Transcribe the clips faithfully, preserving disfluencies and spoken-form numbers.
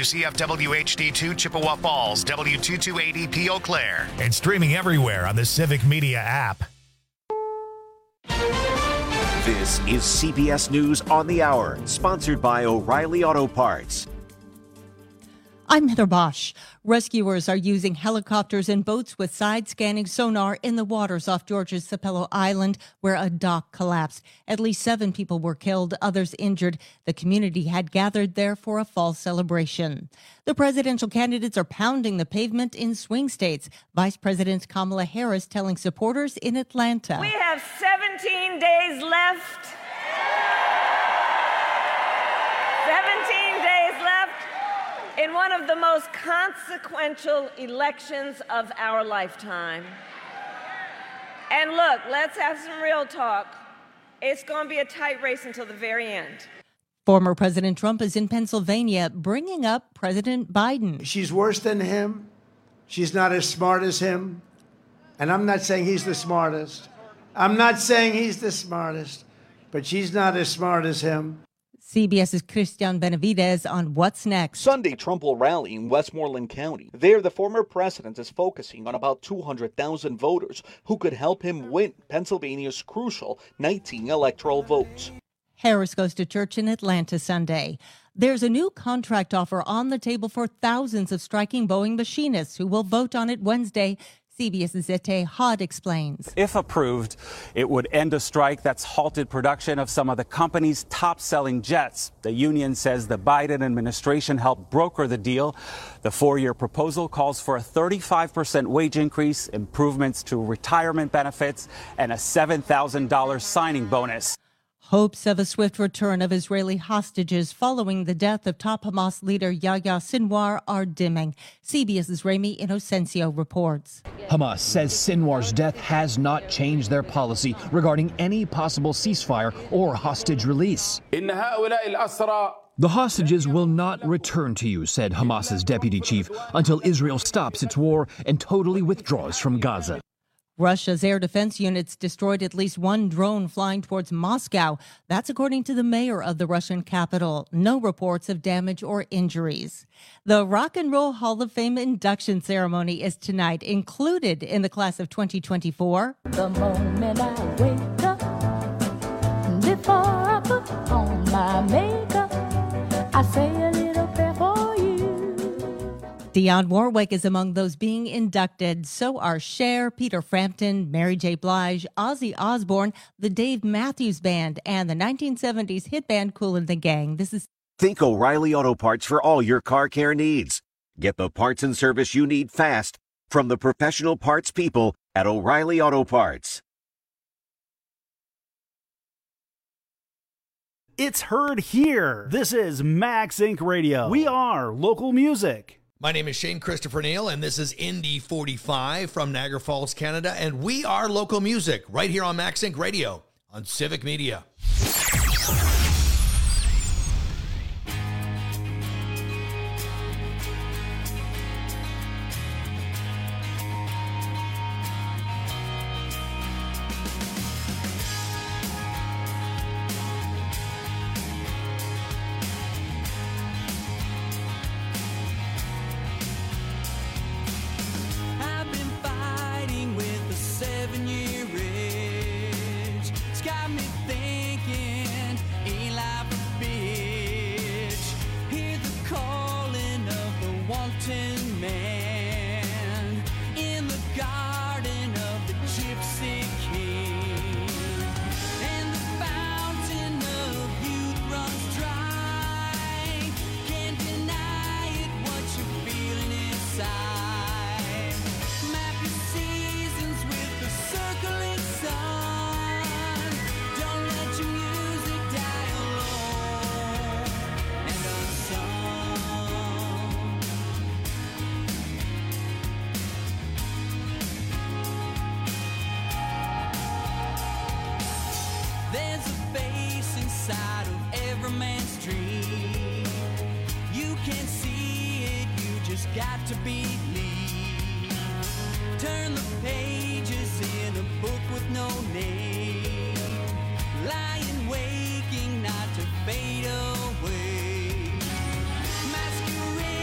W C F W H D two Chippewa Falls, W two two eight zero P Eau Claire. And streaming everywhere on the Civic Media app. This is C B S News on the Hour, sponsored by O'Reilly Auto Parts. I'm Heather Bosch. Rescuers are using helicopters and boats with side-scanning sonar in the waters off Georgia's Sapelo Island, where a dock collapsed. At least seven people were killed, others injured. The community had gathered there for a fall celebration. The presidential candidates are pounding the pavement in swing states. Vice President Kamala Harris telling supporters in Atlanta. We have seventeen days left. seventeen days left in one of the most consequential elections of our lifetime. And look, let's have some real talk. It's going to be a tight race until the very end. Former President Trump is in Pennsylvania bringing up President Biden. She's worse than him. She's not as smart as him. And I'm not saying he's the smartest. I'm not saying he's the smartest, but she's not as smart as him. CBS's Christian Benavidez on What's Next. Sunday, Trump will rally in Westmoreland County. There, the former president is focusing on about two hundred thousand voters who could help him win Pennsylvania's crucial nineteen electoral votes. Harris goes to church in Atlanta Sunday. There's a new contract offer on the table for thousands of striking Boeing machinists who will vote on it Wednesday. CBS's Ete Hod explains. If approved, it would end a strike that's halted production of some of the company's top-selling jets. The union says the Biden administration helped broker the deal. The four-year proposal calls for a thirty-five percent wage increase, improvements to retirement benefits, and a seven thousand dollars signing bonus. Hopes of a swift return of Israeli hostages following the death of top Hamas leader Yahya Sinwar are dimming. CBS's Rami Inocencio reports. Hamas says Sinwar's death has not changed their policy regarding any possible ceasefire or hostage release. The hostages will not return to you, said Hamas's deputy chief, until Israel stops its war and totally withdraws from Gaza. Russia's air defense units destroyed at least one drone flying towards Moscow. That's according to the mayor of the Russian capital. No reports of damage or injuries. The Rock and Roll Hall of Fame induction ceremony is tonight, included in the class of twenty twenty-four. The moment I wake up, before I put on my makeup, I say a little prayer for you. Dionne Warwick is among those being inducted. So are Cher, Peter Frampton, Mary J. Blige, Ozzy Osbourne, the Dave Matthews Band, and the nineteen seventies hit band Kool and the Gang. This is Think O'Reilly Auto Parts for all your car care needs. Get the parts and service you need fast from the professional parts people at O'Reilly Auto Parts. It's heard here. This is Max Incorporated. Radio. We are local music. My name is Shane Christopher Neal, and this is Indy forty-five from Niagara Falls, Canada, and we are local music right here on Max Inc Radio on Civic Media. There's a face inside of every man's dream. You can't see it, you just got to believe. Turn the pages in a book with no name. Lying, waking, not to fade away. Masquerade.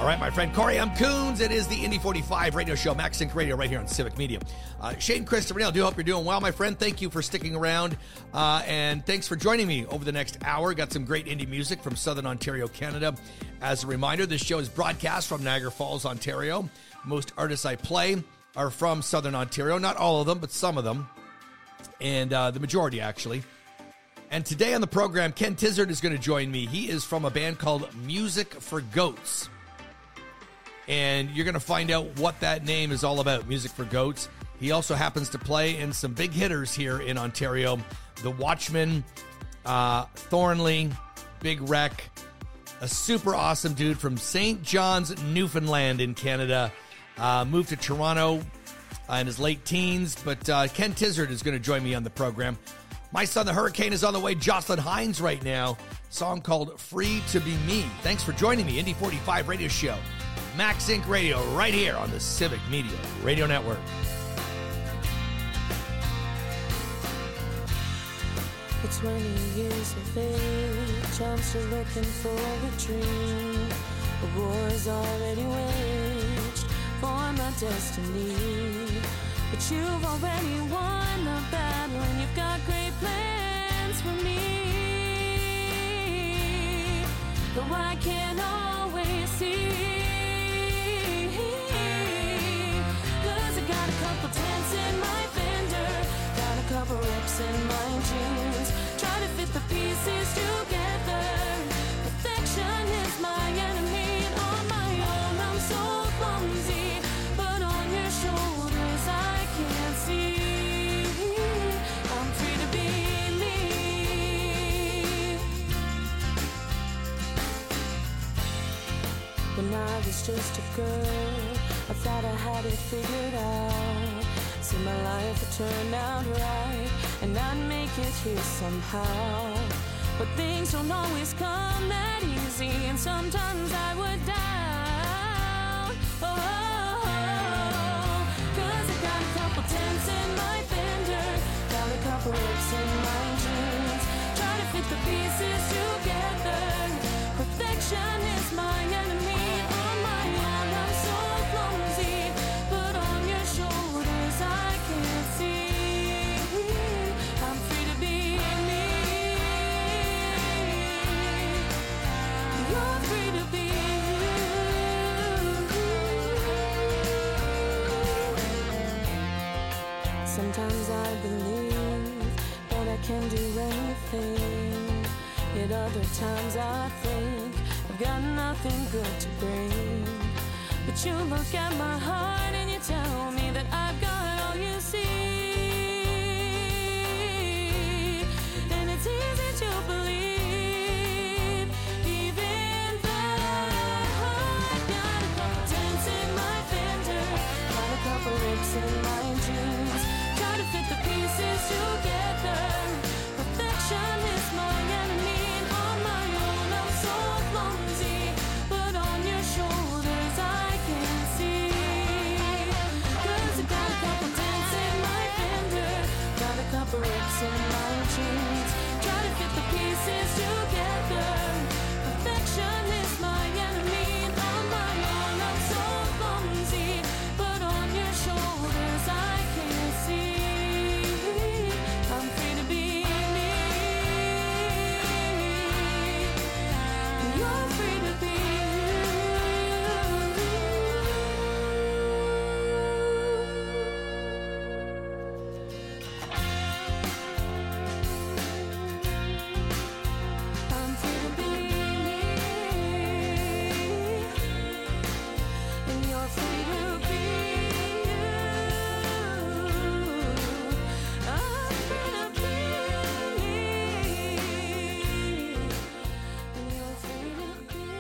right, my friend Corey M. Coons. It is the Indy forty-five radio show, MaxSync Radio, right here on Civic Media. Uh, Shane Christopher, I do hope you're doing well, my friend. Thank you for sticking around, uh, and thanks for joining me over the next hour. Got some great indie music from Southern Ontario, Canada. As a reminder, this show is broadcast from Niagara Falls, Ontario. Most artists I play are from Southern Ontario. Not all of them, but some of them, and uh, the majority, actually. And today on the program, Ken Tizzard is going to join me. He is from a band called Music for Goats. And you're going to find out what that name is all about, Music for Goats. He also happens to play in some big hitters here in Ontario. The Watchmen, uh, Thornley, Big Wreck, a super awesome dude from Saint John's, Newfoundland in Canada. Uh, moved to Toronto uh, in his late teens, but uh, Ken Tizzard is going to join me on the program. My Son the Hurricane is on the way. Jocelyn Hines right now. Song called Free to Be Me. Thanks for joining me. Indy forty-five radio show. MaxSync Radio right here on the Civic Media Radio Network. It's twenty years of age. I'm still looking for a dream. A war's already waged for my destiny. But you've already won the battle, and you've got great plans for me. Though I can't always see, 'cause I got a couple dents in my fender, got a couple rips in my jeans, trying to fit the pieces together. Perfection is my enemy, and on my own I'm so clumsy, but on your shoulders I can't see. I'm free to be me. When I was just a girl, I thought I had it figured out. See, my life would turn out right, and I'd make it here somehow. But things don't always come that easy, and sometimes I would doubt. Oh, oh, oh, 'cause I got a couple dents in my fender, got a couple rips in my jeans, try to fit the pieces together. Perfection is my enemy, on my own I'm so clumsy, but on your shoulders I can't see. I'm free to be me. You're free to be you. Sometimes I believe that I can do anything, yet other times I think I've got nothing good to bring. But you look at my heart and you tell me that I've got all you see. And it's easy to believe, even though I've got a couple dents in my fender, got a couple rips in my jeans, try to fit the pieces together. Perfection is my enemy, and on my own I'm so clumsy, but on your shoulders I can't see. 'Cause I got a couple dents in my fender, got a couple rips in my jeans, try to fit the pieces together. Perfection is my enemy, and on my own I'm so clumsy, but on your shoulders I can't see. I'm free to be me. You're free to be I'm free to be me, and you're free to be you. I'm free to be me, and you're free to be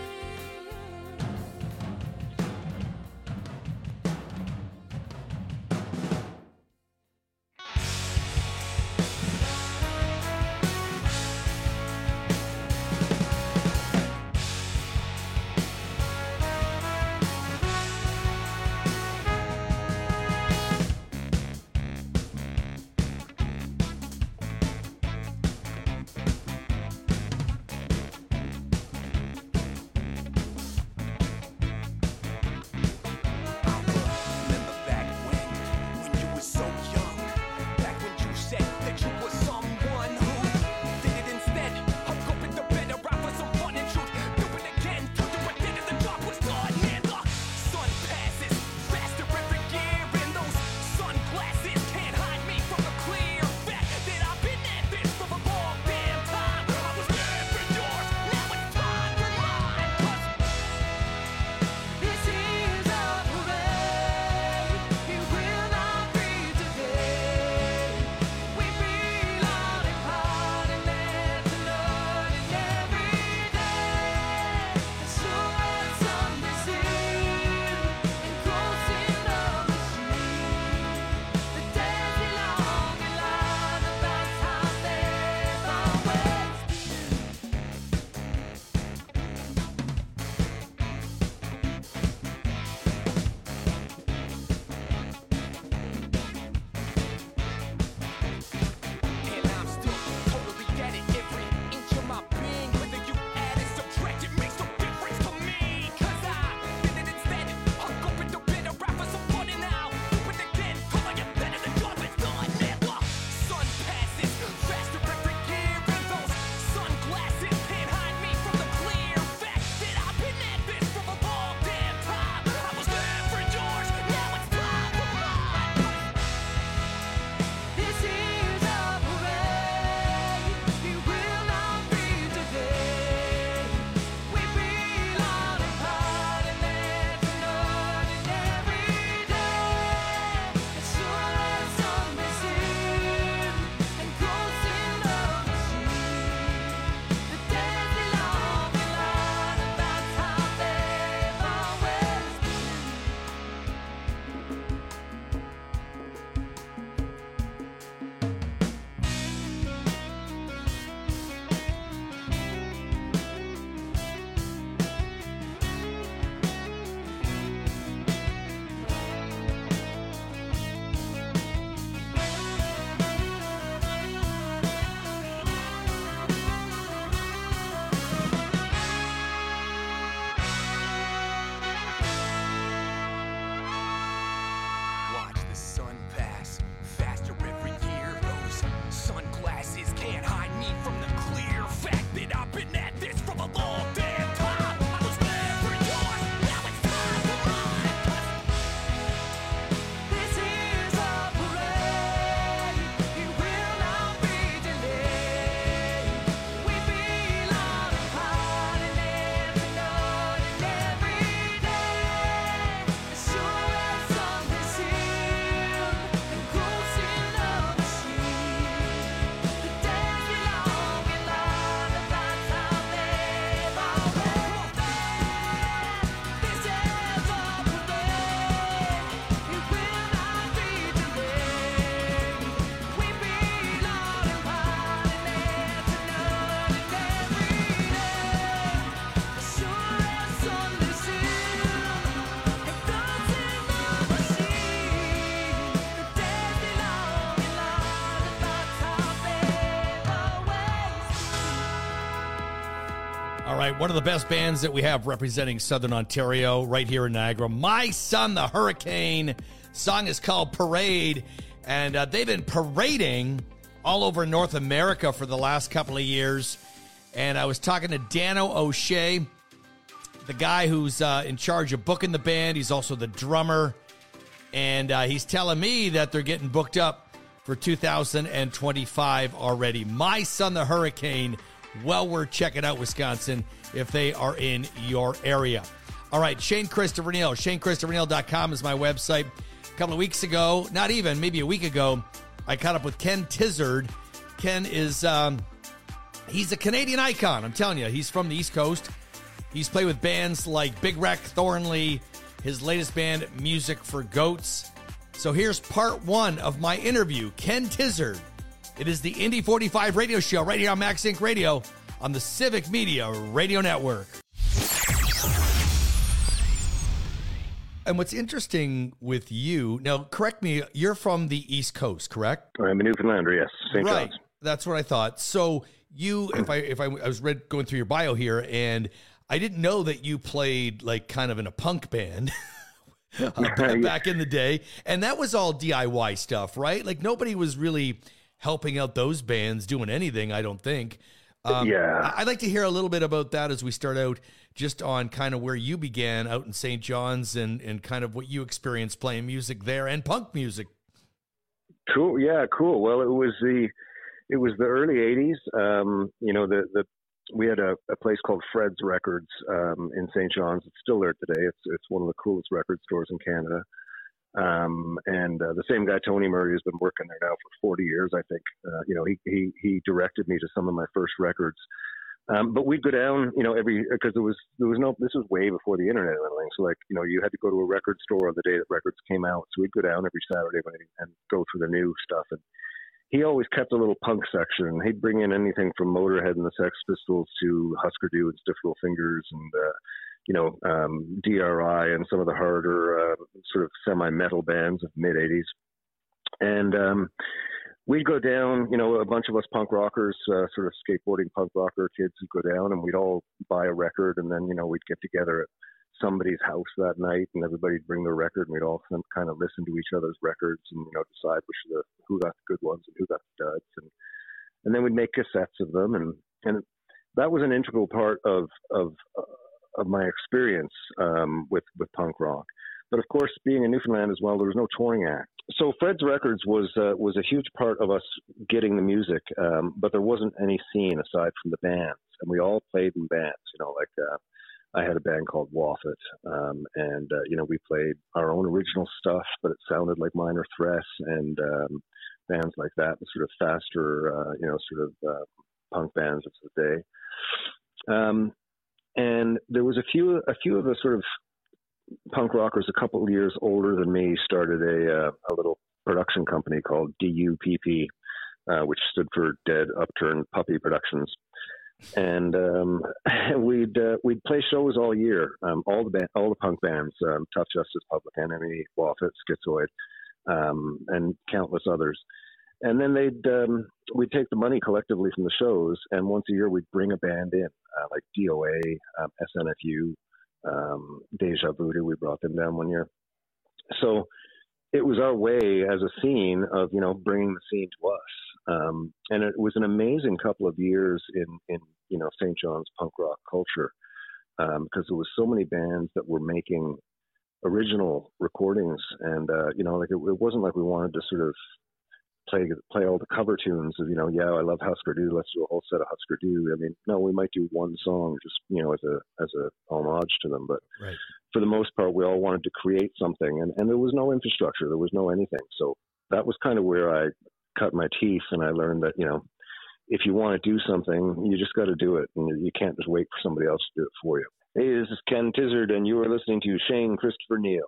right, one of the best bands that we have representing Southern Ontario right here in Niagara, My Son the Hurricane. Song is called Parade, and uh, they've been parading all over North America for the last couple of years. And I was talking to Dano O'Shea, the guy who's uh, in charge of booking the band. He's also the drummer, and uh, he's telling me that they're getting booked up for two thousand twenty-five already. My Son the Hurricane. Well worth checking out, Wisconsin, if they are in your area. All right, Shane Christopher Neal. Shane Christopher Neal dot com is my website. A couple of weeks ago, not even, maybe a week ago, I caught up with Ken Tizzard. Ken is, um, he's a Canadian icon, I'm telling you. He's from the East Coast. He's played with bands like Big Wreck, Thornley, his latest band, Music for Goats. So here's part one of my interview. Ken Tizzard. It is the Indy forty-five radio show right here on Max Inc Radio on the Civic Media Radio Network. And what's interesting with you, now correct me, you're from the East Coast, correct? I'm a Newfoundlander, yes, Saint Right, John's. that's what I thought. So you, if I if I, I was read, going through your bio here, and I didn't know that you played like kind of in a punk band. uh, back in the day, and that was all D I Y stuff, right? Like nobody was really helping out those bands doing anything, I don't think. Um, yeah. I'd like to hear a little bit about that as we start out, just on kind of where you began out in Saint John's and, and kind of what you experienced playing music there and punk music. Cool. Yeah, cool. Well, it was the, it was the early eighties. Um, you know, the, the, we had a, a place called Fred's Records um, in Saint John's. It's still there today. It's, it's one of the coolest record stores in Canada. Um, and uh, the same guy, Tony Murray, has been working there now for forty years, I think. Uh, you know, he, he, he directed me to some of my first records. Um, but we'd go down, you know, every, because there was, there was no, this was way before the internet and everything. So like, you know, you had to go to a record store on the day that records came out. So we'd go down every Saturday and go through the new stuff. And he always kept a little punk section. He'd bring in anything from Motorhead and the Sex Pistols to Husker Du and Stiff Little Fingers and, uh, you know, um, D R I and some of the harder uh, sort of semi-metal bands of the mid-eighties. And um, we'd go down, you know, a bunch of us punk rockers, uh, sort of skateboarding punk rocker kids would go down, and we'd all buy a record, and then, you know, we'd get together at somebody's house that night, and everybody'd bring their record, and we'd all kind of listen to each other's records and, you know, decide which of the, who got the good ones and who got the duds. And, and then we'd make cassettes of them, and, and that was an integral part of, of, uh, of my experience um, with, with punk rock. But of course, being in Newfoundland as well, there was no touring act. So Fred's Records was uh, was a huge part of us getting the music, um, but there wasn't any scene aside from the bands. And we all played in bands, you know, like uh, I had a band called Waffet, um, and, uh, you know, we played our own original stuff, but it sounded like Minor Threat and um, bands like that, the sort of faster, uh, you know, sort of uh, punk bands of the day. Um, And there was a few, a few of the sort of punk rockers a couple of years older than me started a, uh, a little production company called D U P P, uh, which stood for Dead Upturned Puppy Productions. And um, we'd uh, we'd play shows all year. Um, all the band, all the punk bands, um, Tough Justice, Public Enemy, Waffet, Schizoid, um, and countless others. And then they'd um, we'd take the money collectively from the shows, and once a year we'd bring a band in, uh, like D O A, um, S N F U, um, Deja Voodoo. We brought them down one year. So it was our way as a scene of, you know, bringing the scene to us. Um, and it was an amazing couple of years in, in you know, Saint John's punk rock culture, um, because there was so many bands that were making original recordings, and uh, you know, like it, it wasn't like we wanted to sort of play play all the cover tunes of, you know, yeah, I love Husker Du, let's do a whole set of Husker Du. I mean, no, we might do one song just, you know, as a as a homage to them, but right. For the most part, we all wanted to create something, and, and there was no infrastructure, there was no anything. So that was kind of where I cut my teeth, and I learned that, you know, if you want to do something, you just got to do it, and you can't just wait for somebody else to do it for you. Hey, this is Ken Tizzard, and you are listening to Shane Christopher Neal.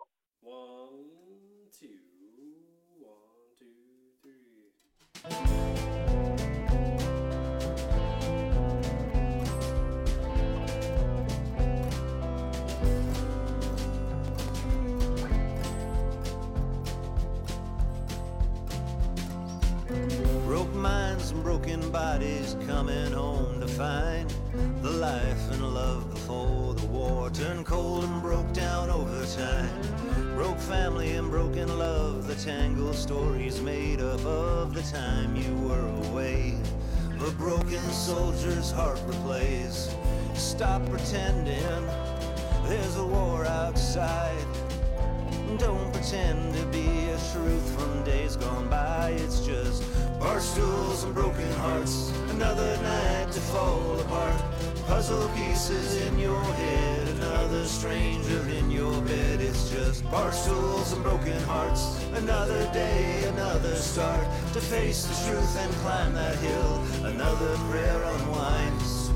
Broke minds and broken bodies coming home to find The life and love before the war turned cold and broke down over time. Broke family and broken love, the tangled stories made up of the time you were away. A broken soldier's heart replays. Stop pretending there's a war outside. Don't pretend to be a truth from days gone by. It's just bar stools and broken hearts. Another night to fall apart. Puzzle pieces in your head. Another stranger in your bed. It's just bar stools and broken hearts. Another day, another start to face the truth and climb that hill. Another prayer unwinds.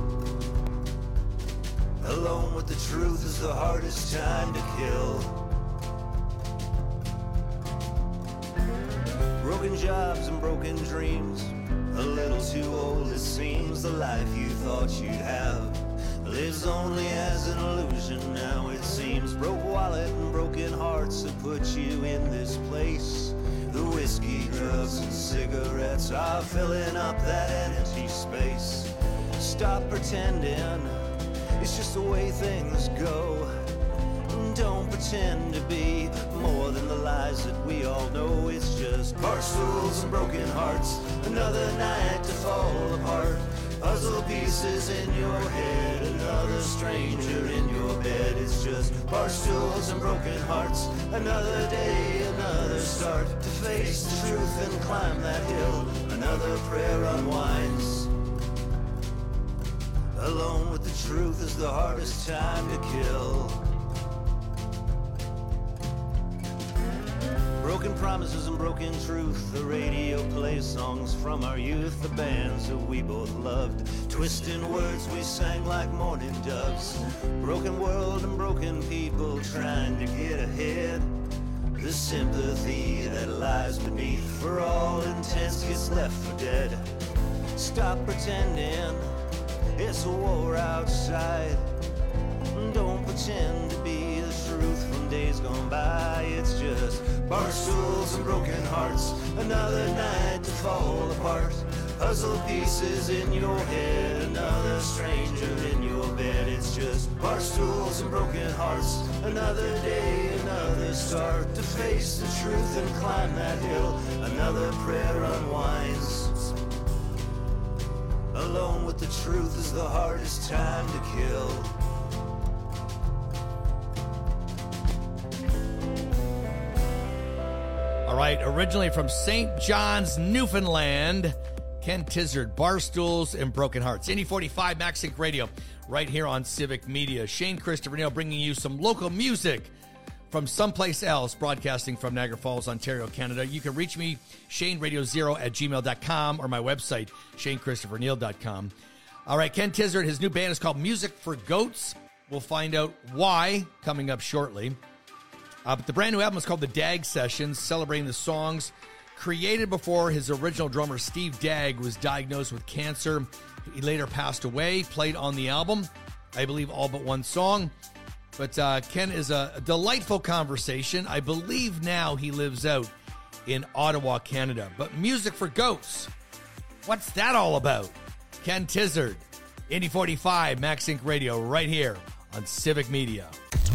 Alone with the truth is the hardest time to kill. Broken jobs and broken dreams. A little too old it seems. The life you thought you'd have lives only as an illusion now it seems. Broke wallet and broken hearts that put you in this place. The whiskey, drugs and cigarettes are filling up that empty space. Stop pretending it's just the way things go. Don't pretend to be more than the lies that we all know. It's just bar stools and broken hearts. Another night to fall apart. Puzzle pieces in your head. Another stranger in your bed. It's just bar stools and broken hearts. Another day, another start to face the truth and climb that hill. Another prayer unwinds. Alone with the truth is the hardest time to kill. Broken promises and broken truth. The radio plays songs from our youth. The bands that we both loved. Twisting words we sang like mourning doves. Broken world and broken people trying to get ahead. The sympathy that lies beneath for all intents gets left for dead. Stop pretending it's a war outside. Don't pretend to be the truth from days gone by. It's just bar stools and broken hearts. Another night to fall apart. Puzzle pieces in your head. Another stranger in your bed. It's just bar stools and broken hearts. Another day, another start to face the truth and climb that hill. Another prayer unwinds. Alone with the truth is the hardest time to kill. All right, originally from Saint John's, Newfoundland, Ken Tizzard, Barstools and Broken Hearts. Indy forty-five, Max Inc Radio, right here on Civic Media. Shane Christopher Neal bringing you some local music from someplace else, broadcasting from Niagara Falls, Ontario, Canada. You can reach me, shane radio zero at gmail dot com, or my website, shane christopher neal dot com. All right, Ken Tizzard, his new band is called Music for Goats. We'll find out why coming up shortly. Uh, but the brand new album is called The Dag Sessions, celebrating the songs created before his original drummer, Steve Dag, was diagnosed with cancer. He later passed away, played on the album, I believe all but one song. But uh, Ken is a, a delightful conversation. I believe now he lives out in Ottawa, Canada. But Music for Goats, what's that all about? Ken Tizzard, Indy forty-five, Max Inc Radio, right here on Civic Media.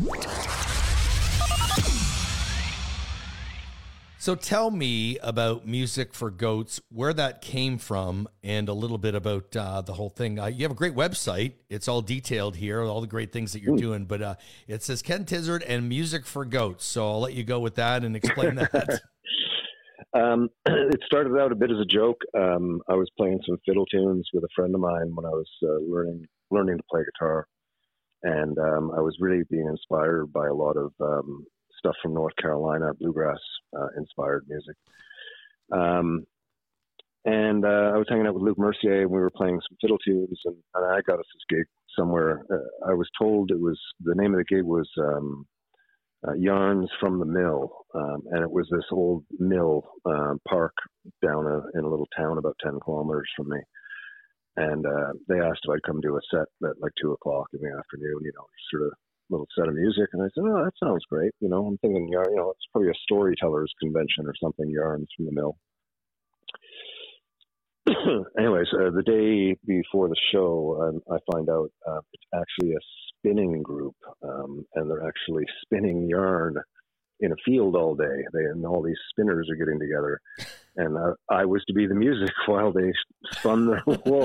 So tell me about Music for Goats, where that came from, and a little bit about uh, the whole thing. Uh, you have a great website. It's all detailed here, all the great things that you're mm. doing. But uh, it says Ken Tizzard and Music for Goats. So I'll let you go with that and explain that. um, it started out a bit as a joke. Um, I was playing some fiddle tunes with a friend of mine when I was uh, learning learning to play guitar. And um, I was really being inspired by a lot of um, stuff from North Carolina, bluegrass uh, inspired music. Um, and uh, I was hanging out with Luke Mercier, and we were playing some fiddle tunes, and, and I got us this gig somewhere. Uh, I was told it was, the name of the gig was um, uh, Yarns from the Mill, um, and it was this old mill uh, park down a, in a little town about ten kilometers from me. And uh, they asked if I'd come do a set at like two o'clock in the afternoon, you know, sort of little set of music. And I said, oh, that sounds great. You know, I'm thinking, you know, it's probably a storyteller's convention or something, Yarns from the Mill. anyways, uh, the day before the show, um, I find out uh, it's actually a spinning group, um, and they're actually spinning yarn in a field all day. They and all these spinners are getting together, and uh, I was to be the music while they spun their wool.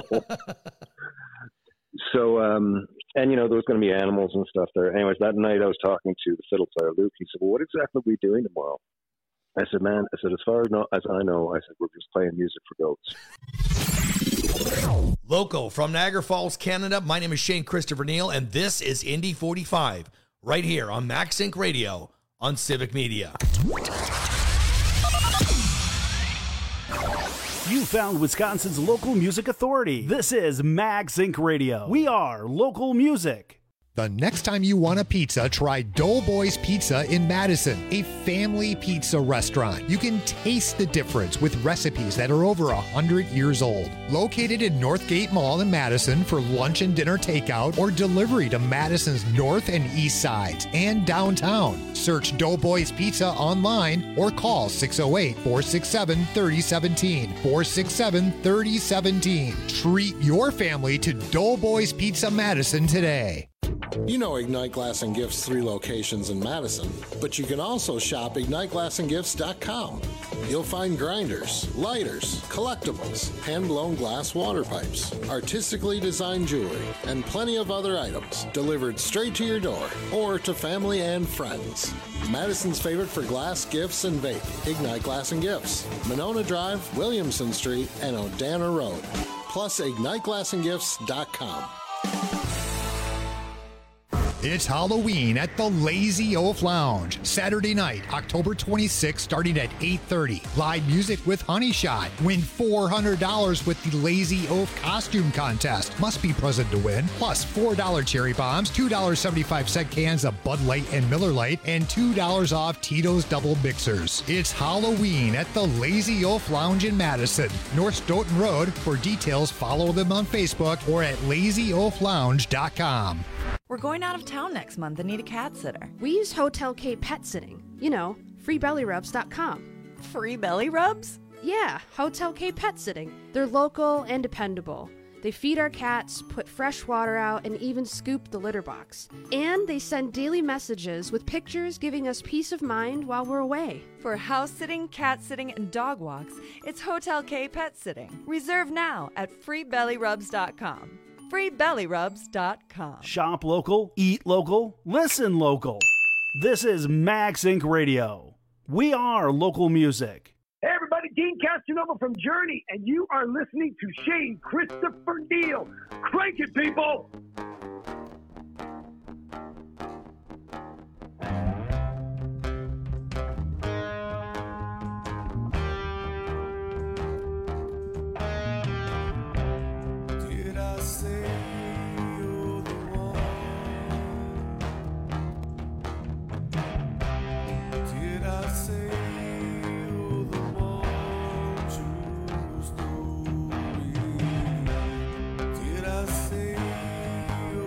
So, um, and you know, there was going to be animals and stuff there. Anyways, that night I was talking to the fiddle player, Luke. He said, well, what exactly are we doing tomorrow? I said, man, I said, as far as, no, as I know, I said, we're just playing music for goats. Local from Niagara Falls, Canada. My name is Shane Christopher Neal, and this is Indy forty-five right here on Max Inc Radio on Civic Media. You found Wisconsin's local music authority. This is Max Inc Radio. We are local music. The next time you want a pizza, try Doughboys Pizza in Madison, a family pizza restaurant. You can taste the difference with recipes that are over one hundred years old. Located in Northgate Mall in Madison for lunch and dinner takeout or delivery to Madison's north and east sides and downtown. Search Doughboys Pizza online or call six oh eight, four six seven, three oh one seven, four six seven, three oh one seven. Treat your family to Doughboys Pizza Madison today. You know Ignite Glass and Gifts' three locations in Madison, but you can also shop ignite glass and gifts dot com. You'll find grinders, lighters, collectibles, hand-blown glass water pipes, artistically designed jewelry, and plenty of other items delivered straight to your door or to family and friends. Madison's favorite for glass, gifts, and vape, Ignite Glass and Gifts, Monona Drive, Williamson Street, and Odana Road. Plus ignite glass and gifts dot com. It's Halloween at the Lazy Oaf Lounge. Saturday night, October twenty-sixth, starting at eight thirty. Live music with Honey Shot. Win four hundred dollars with the Lazy Oaf costume contest. Must be present to win. Plus four dollars cherry bombs, two dollars and seventy-five cents cans of Bud Light and Miller Lite, and two dollars off Tito's Double Mixers. It's Halloween at the Lazy Oaf Lounge in Madison, North Stoughton Road. For details, follow them on Facebook or at lazy oaf lounge dot com. We're going out of town next month and need a cat sitter. We use Hotel K Pet Sitting. You know, free belly rubs dot com. Free belly rubs? Yeah, Hotel K Pet Sitting. They're local and dependable. They feed our cats, put fresh water out, and even scoop the litter box. And they send daily messages with pictures giving us peace of mind while we're away. For house sitting, cat sitting, and dog walks, it's Hotel K Pet Sitting. Reserve now at free belly rubs dot com. free belly rubs dot com. Shop local, eat local, listen local. This is Max Inc Radio. We are local music. Hey everybody, Dean Casanova from Journey, and you are listening to Shane Christopher Neal. Crank it, people! Did I say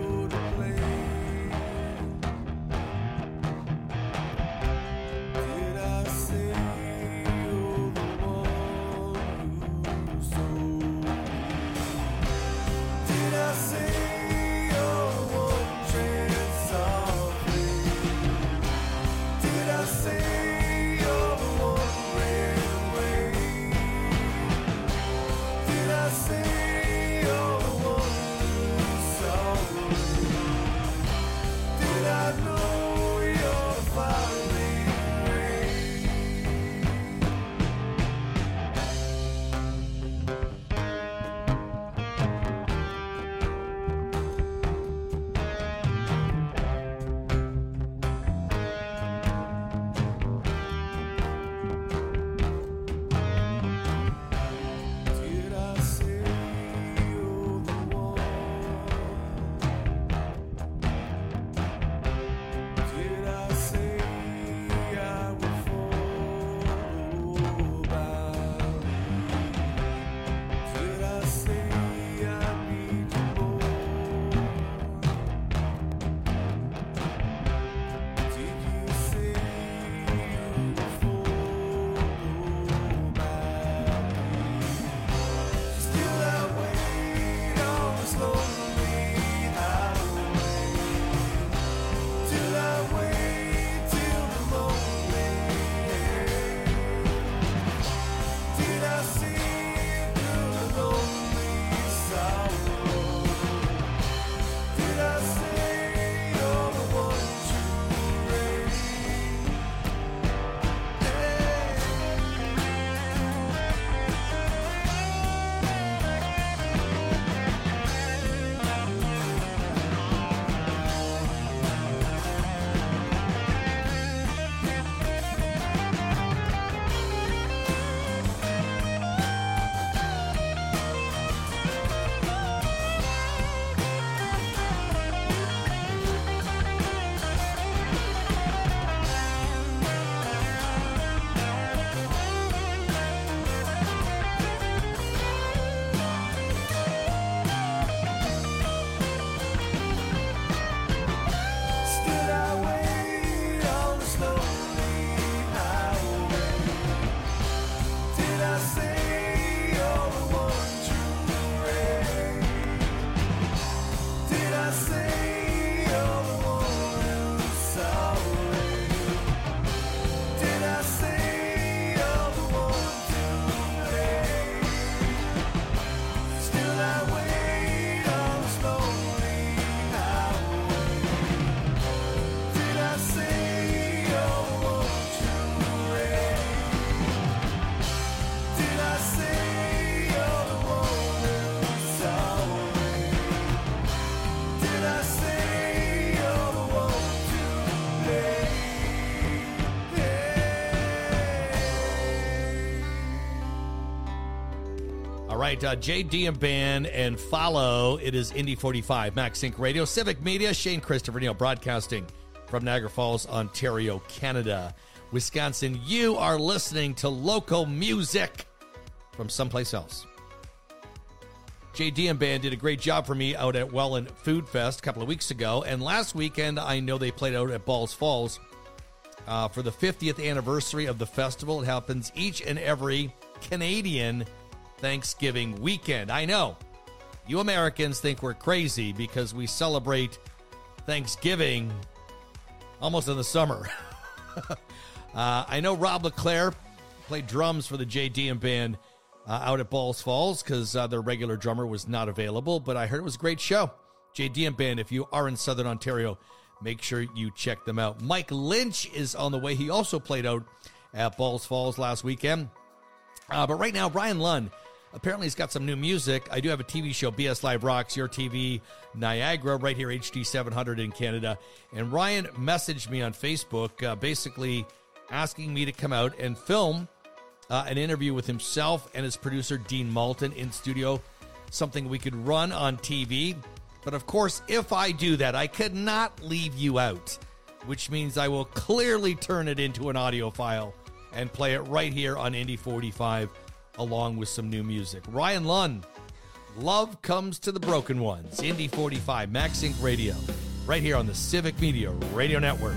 All right, uh, J D and Band and follow. It is Indy forty-five, Max Inc Radio, Civic Media, Shane Christopher Neal broadcasting from Niagara Falls, Ontario, Canada. Wisconsin, you are listening to local music from someplace else. J D and Band did a great job for me out at Welland Food Fest a couple of weeks ago, and last weekend I know they played out at Balls Falls uh, for the fiftieth anniversary of the festival. It happens each and every Canadian Thanksgiving weekend. I know you Americans think we're crazy because we celebrate Thanksgiving almost in the summer. uh, I know Rob LeClaire played drums for the J D and Band uh, out at Balls Falls because uh, their regular drummer was not available, but I heard it was a great show. J D and Band, if you are in Southern Ontario, make sure you check them out. Mike Lynch is on the way. He also played out at Balls Falls last weekend. Uh, but right now, Ryan Lund, apparently he's got some new music. I do have a T V show, B S Live Rocks, Your T V, Niagara, right here, H D seven hundred in Canada. And Ryan messaged me on Facebook, uh, basically asking me to come out and film uh, an interview with himself and his producer, Dean Malton, in studio, something we could run on T V. But of course, if I do that, I could not leave you out, which means I will clearly turn it into an audio file and play it right here on Indy forty-five, along with some new music. Ryan Lund, Love Comes to the Broken Ones, Indy forty-five, Max Inc Radio, right here on the Civic Media Radio Network.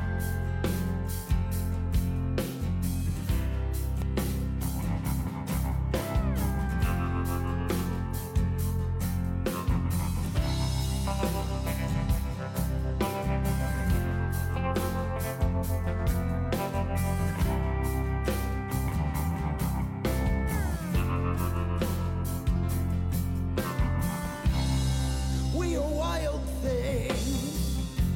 We are wild things.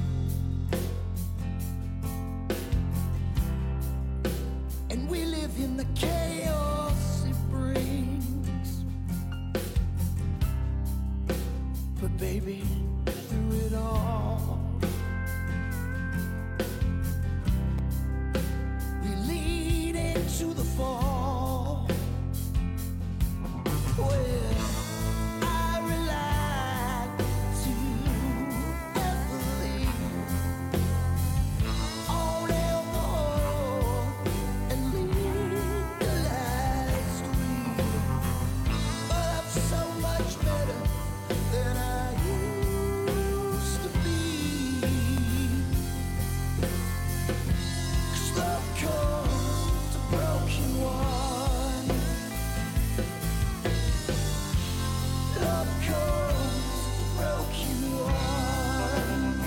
And we live in the chaos it brings. But baby, through it all, we lead into the fall. Well, I rely too heavily on alcohol and legalized weed, but I'm so much better than I used to be. 'Cause love comes to broken ones. Love comes to broken ones.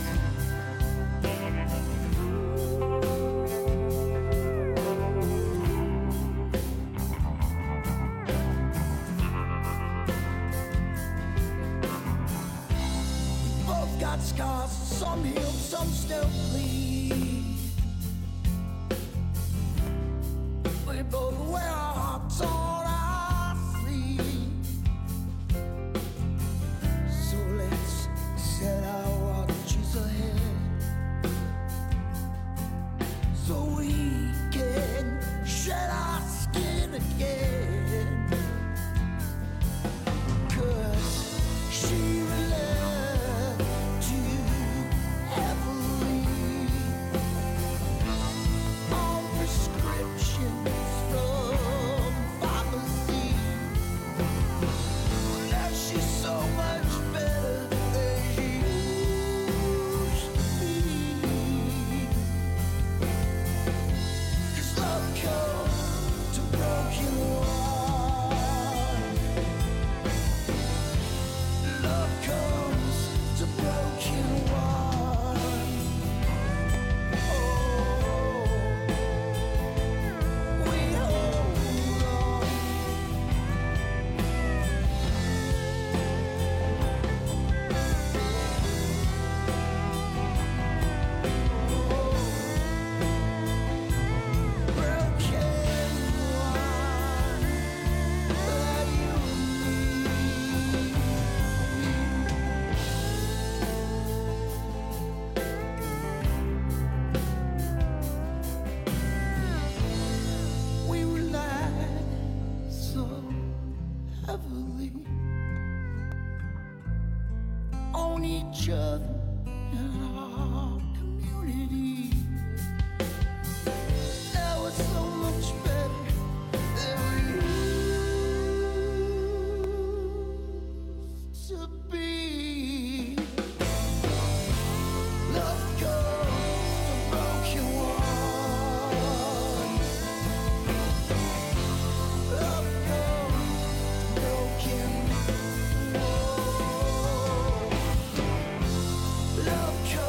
We both got scars, some healed, some still bleed. We both wear our hearts on our sleeve. So let's set our watches ahead, so we can shed our skin again. 'Cause she loved you heavily. heavily on each other in our community. Now it's so much better than we used to be. Love comes to broken one. Love comes to broken one. Love comes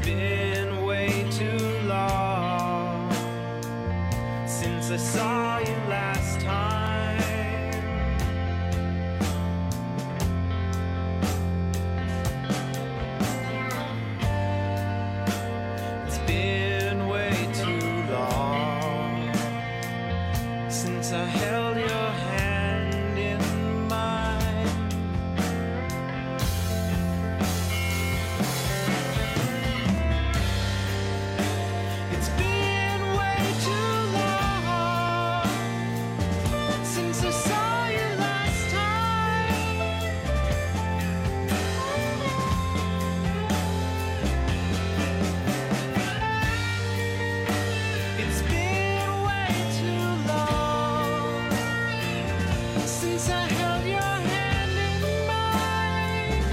been way too long since I saw you last time. It's been way too long since I held your hand in mine. It's been way too long since I saw you last time. It's been way too long since I held your hand in mine.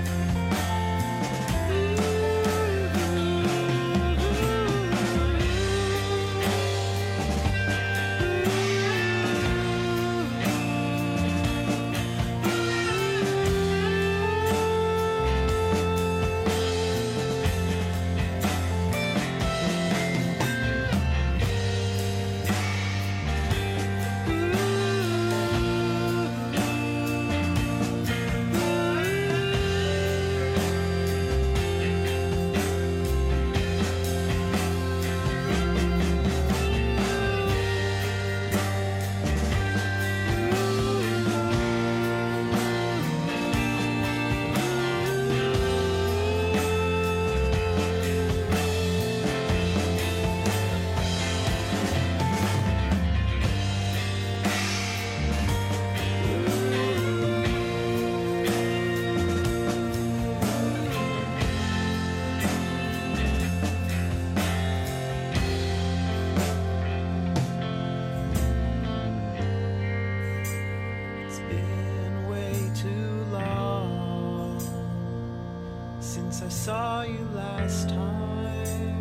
It's been way too long since I saw you last time.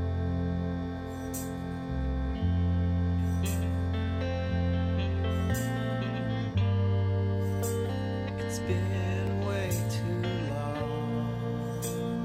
It's been way too long.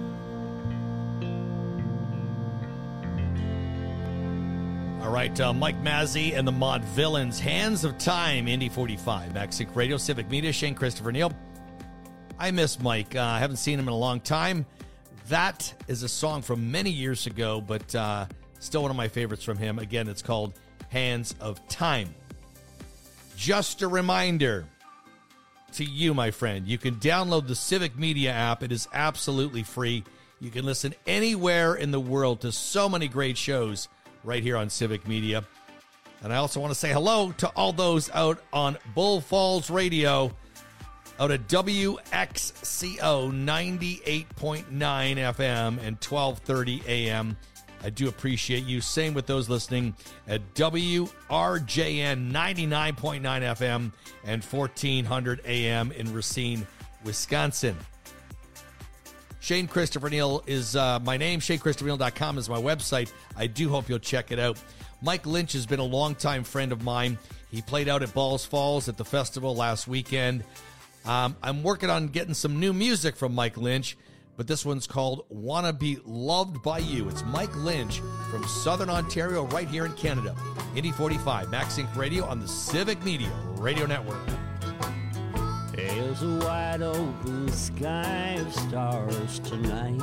All right, uh, Mike Mazzy and the Mod Villains, Hands of Time, Indy forty-five, MaxSync Radio, Civic Media, Shane Christopher Neal. I miss Mike. Uh, I haven't seen him in a long time. That is a song from many years ago, but uh, still one of my favorites from him. Again, it's called Hands of Time. Just a reminder to you, my friend, you can download the Civic Media app. It is absolutely free. You can listen anywhere in the world to so many great shows right here on Civic Media. And I also want to say hello to all those out on Bull Falls Radio, out at W X C O ninety-eight point nine F M and twelve thirty A M. I do appreciate you. Same with those listening at W R J N ninety-nine point nine F M and fourteen hundred A M in Racine, Wisconsin. Shane Christopher Neal is uh, my name. Shane Christopher Neal dot com is my website. I do hope you'll check it out. Mike Lynch has been a longtime friend of mine. He played out at Balls Falls at the festival last weekend. Um, I'm working on getting some new music from Mike Lynch, but this one's called Wanna Be Loved by You. It's Mike Lynch from Southern Ontario right here in Canada. Indy forty-five, MaxSync Radio on the Civic Media Radio Network. There's a wide open sky of stars tonight.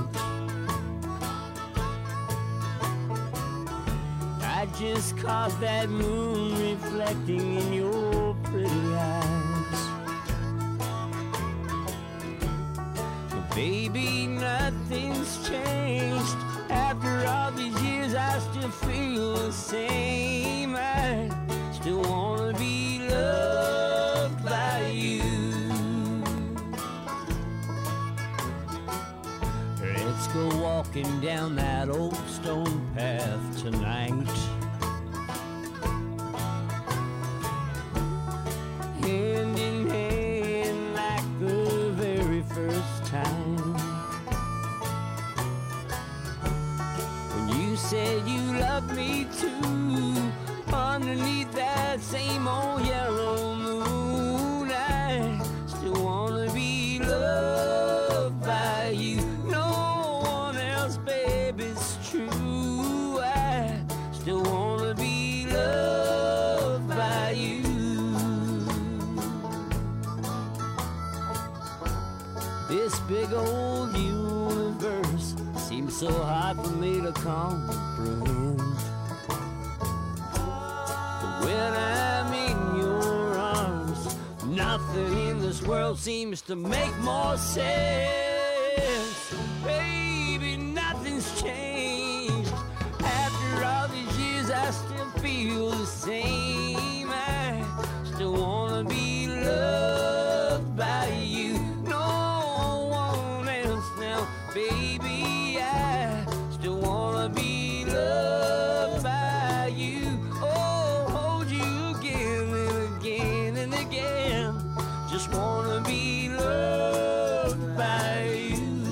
I just caught that moon reflecting in your pretty eyes. But baby, nothing's changed. After all these years, I still feel the same. I still wanna be loved by you. Let's go walking down that old stone path tonight. Hand in hand like the very first time. When you said you loved me too, underneath that same old yellow moon, I still wanna be loved by you. No one else, baby. baby, it's true. I still wanna be loved by you. This big old universe seems so hard for me to comprehend. But when I'm in your arms, nothing in this world seems to make more sense. Baby, nothing's changed. After all these years, I still feel the same. I still wanna be loved by you. No one else now, baby. I still wanna be loved by you. Oh, hold you again and again and again. Just wanna be loved by you.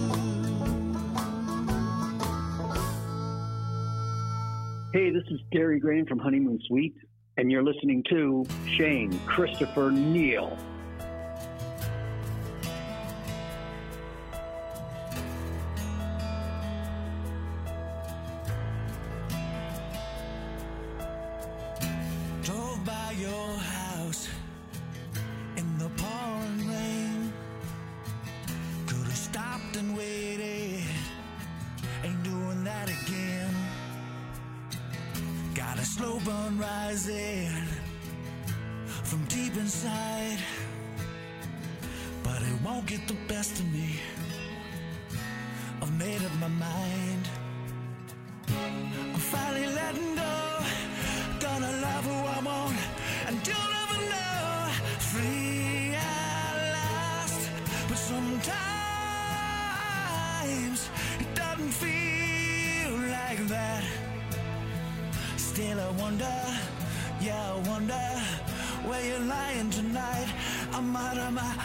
Hey, this is Gary Graham from Honeymoon Suite, and you're listening to Shane Christopher Neal. Drove by your house in the pouring rain. Could have stopped and waited. Ain't doing that again. Got a slow burn rising from deep inside, but it won't get the best of me. I've made up my mind. I'm finally letting go. Gonna love who I want, and you'll never know. Free at last, but sometimes it doesn't feel like that. Still I wonder, yeah I wonder, where you're lying tonight. I'm out of my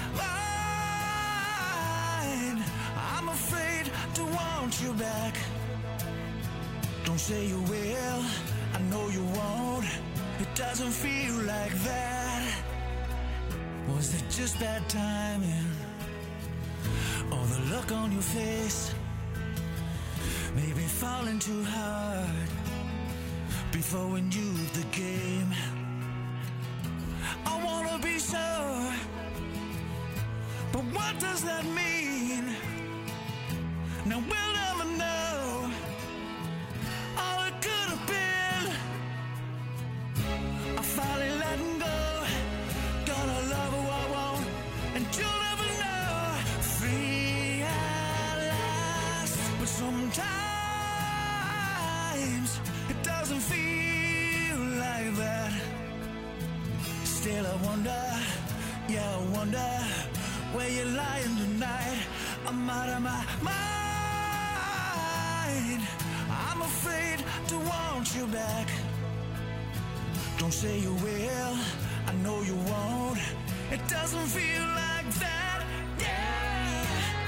mind. I'm afraid to want you back. Don't say you will, I know you won't. It doesn't feel like that. Was it just bad timing? Or the look on your face? Maybe falling too hard before we knew the game. I wanna be sure, but what does that mean? Now we'll never know. All it could have been. I'm finally letting go. Gonna love who I want, and you'll never know. Free at last, but sometimes it doesn't feel like that. Still I wonder, yeah I wonder, where you're lying tonight. I'm out of my mind. I'm afraid to want you back. Don't say you will, I know you won't. It doesn't feel like that, yeah.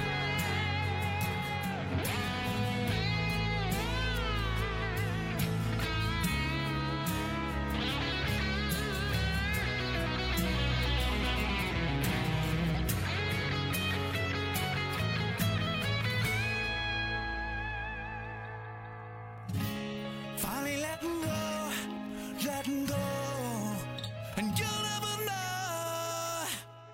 Finally letting go, letting go, and you'll never know.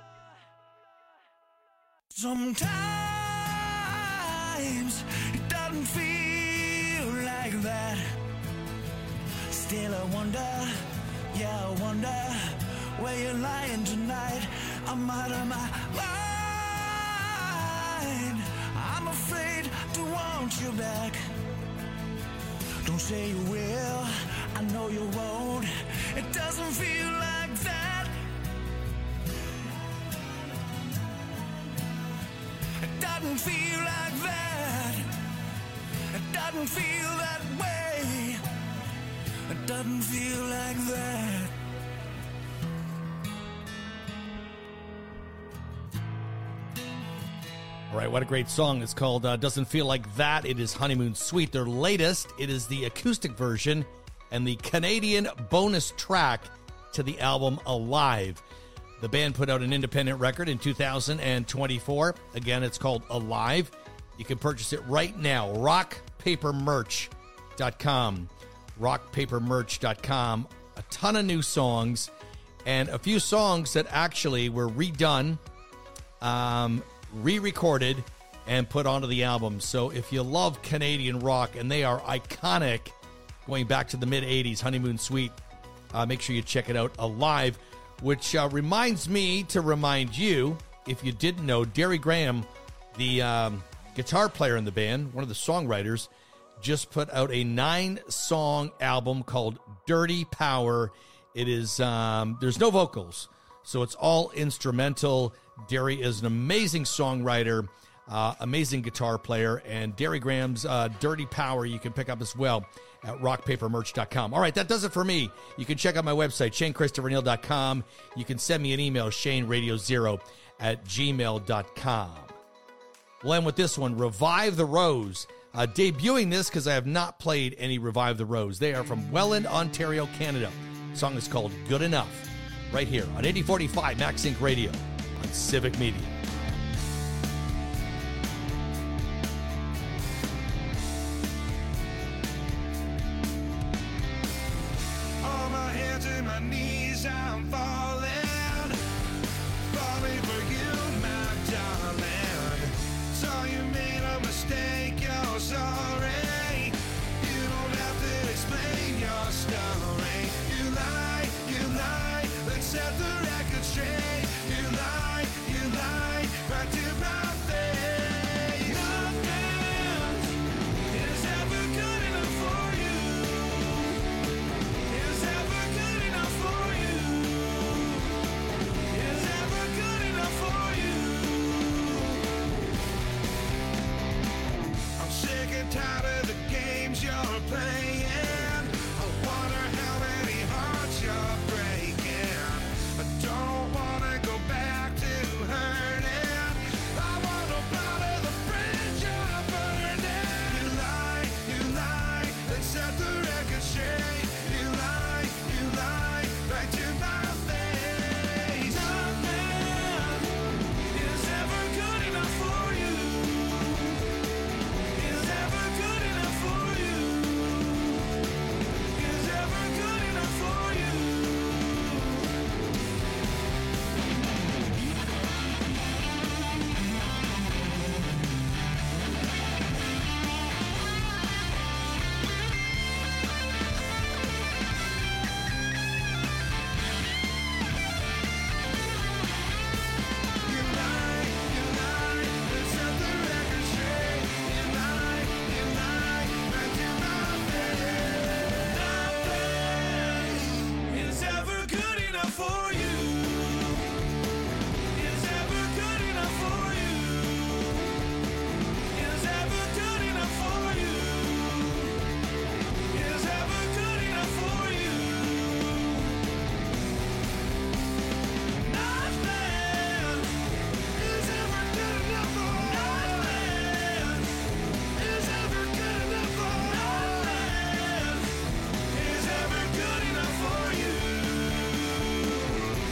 Sometimes it doesn't feel like that. Still I wonder, yeah I wonder, where you're lying tonight. I'm out of my mind. I'm afraid to want you back. Don't say you will, I know you won't. It doesn't feel like that. It doesn't feel like that. It doesn't feel that way. It doesn't feel like that. All right, what a great song. It's called uh, Doesn't Feel Like That. It is Honeymoon Suite, their latest. It is the acoustic version and the Canadian bonus track to the album Alive. The band put out an independent record in two thousand twenty-four. Again, it's called Alive. You can purchase it right now. Rock paper merch dot com. rock paper merch dot com. A ton of new songs and a few songs that actually were redone, um, re-recorded, and put onto the album. So if you love Canadian rock, and they are iconic going back to the mid-eighties, Honeymoon Suite, uh, make sure you check it out alive, which uh, reminds me to remind you, if you didn't know, Derry Graham, the um, guitar player in the band, one of the songwriters, just put out a nine-song album called Dirty Power. It is, um, there's no vocals, so it's all instrumental. Derry is an amazing songwriter, uh, amazing guitar player, and Derry Graham's uh, Dirty Power you can pick up as well at rock paper merch dot com. All right, that does it for me. You can check out my website, shane christopher neal dot com. You can send me an email, shane radio zero at gmail dot com. We'll end with this one, Revive the Rose. Uh, debuting this because I have not played any Revive the Rose. They are from Welland, Ontario, Canada. The song is called Good Enough, right here on eighty forty-five Max Inc Radio on Civic Media. On my hands and my knees, I'm falling, falling for you, my darling. Saw you made a mistake, you're sorry. You don't have to explain your story. You lie, you lie, let's set the record straight. You lie, you lie, right to my face. Nothing is ever good enough for you. Is ever good enough for you. Is ever good enough for you. I'm sick and tired of the games you're playing. I wonder how many hearts you're breaking. I don't wanna go back to hurting. I wanna bother the bridge you're burning. You lie, you lie, let's set the record straight. You lie, you lie, right to my face. Nothing is ever good enough for you. Is ever good enough for you. Is ever good enough for you. You lie, you lie, let's set the record straight. You lie, you lie, right to my face. Nothing is ever good enough for you. Is ever good enough for you. Is ever good enough for you. Is ever good enough for you. Nothing is ever good enough for nothing. Is ever good enough for nothing. Is ever good enough for you.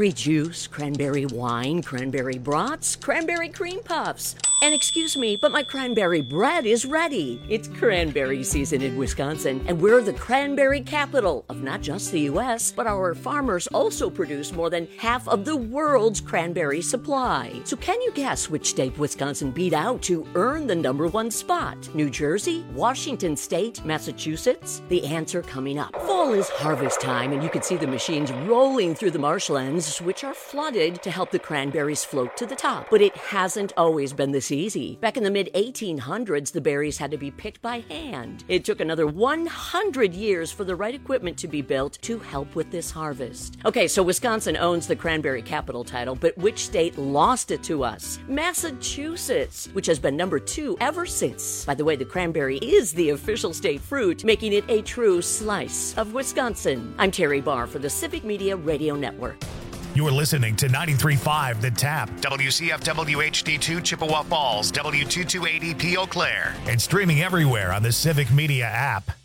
cranberry juice, cranberry wine, cranberry brats, cranberry cream puffs. And excuse me, but my cranberry bread is ready. It's cranberry season in Wisconsin, and we're the cranberry capital of not just the U S, but our farmers also produce more than half of the world's cranberry supply. So can you guess which state Wisconsin beat out to earn the number one spot? New Jersey? Washington State? Massachusetts? The answer coming up. Fall is harvest time, and you can see the machines rolling through the marshlands, which are flooded to help the cranberries float to the top. But it hasn't always been this easy. Back in the mid eighteen hundreds, the berries had to be picked by hand. It took another one hundred years for the right equipment to be built to help with this harvest. Okay, so Wisconsin owns the cranberry capital title, but which state lost it to us? Massachusetts, which has been number two ever since. By the way, the cranberry is the official state fruit, making it a true slice of Wisconsin. I'm Terry Barr for the Civic Media Radio Network. You're listening to ninety-three point five The Tap, W C F W H D two Chippewa Falls, W two two eight zero P Eau Claire, and streaming everywhere on the Civic Media app.